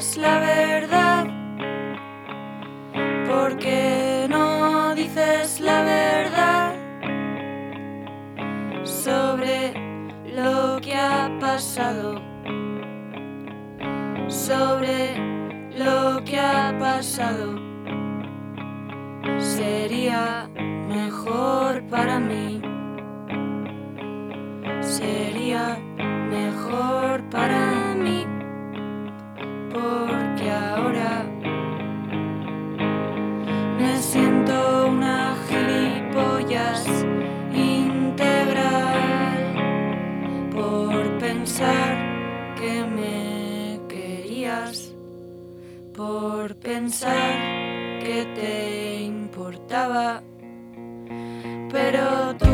dices la verdad? ¿Por qué no dices la verdad sobre lo que ha pasado? Sobre lo que ha pasado. Sería mejor para mí. Sería mejor para mí. Porque ahora me siento una gilipollas integral por pensar que me querías, por pensar que te importaba, pero tú